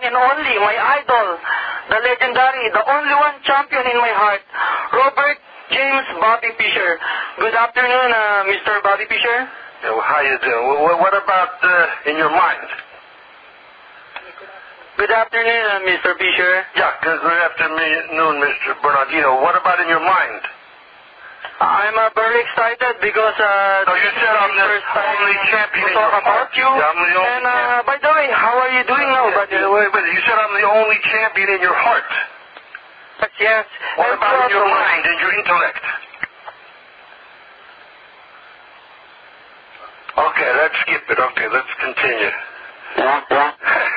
and only, my idol, the legendary, the only one champion in my heart, Robert James Bobby Fischer. Good afternoon, Mr. Bobby Fischer. Yeah, well, how you doing? What about in your mind? Good afternoon, Mr. Fischer. Yeah, good afternoon, Mr. Bernardino. What about in your mind? I'm very excited because no, you said I'm the only champion in your heart. You. Yeah, I'm the only and by the way, how are you doing now, buddy? Wait, you said I'm the only champion in your heart. Yes. What about in your mind and your intellect? Okay, let's skip it. Okay, let's continue. Yeah.